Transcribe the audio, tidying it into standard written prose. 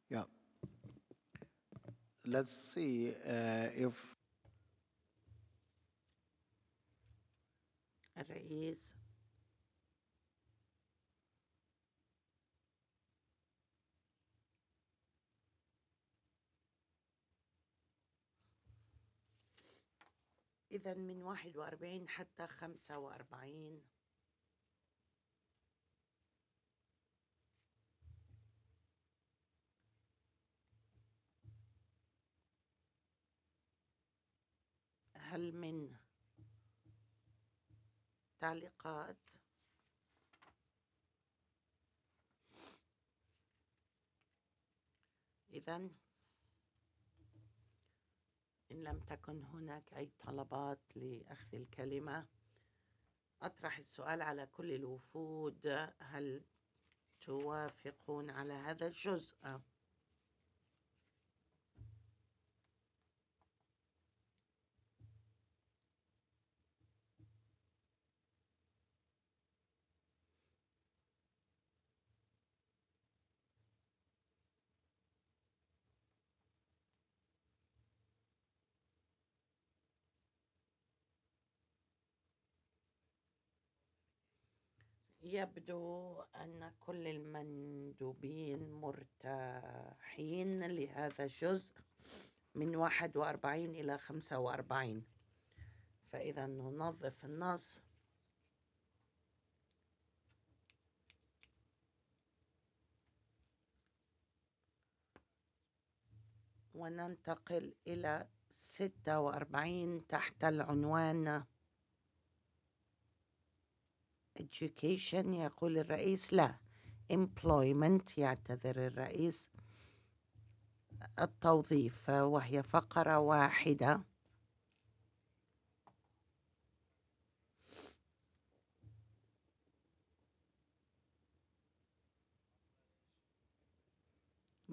Yeah, let's see if الرئيس. إذا من 41 حتى 45. هل من تعليقات؟ إذا إن لم تكن هناك أي طلبات لأخذ الكلمة، أطرح السؤال على كل الوفود: هل توافقون على هذا الجزء؟ يبدو أن كل المندوبين مرتاحين لهذا الجزء من 41 إلى 45. فإذا ننظف النص وننتقل إلى 46 تحت العنوان education. يقول الرئيس لا، employment، يعتذر الرئيس، التوظيف، وهي فقرة واحدة.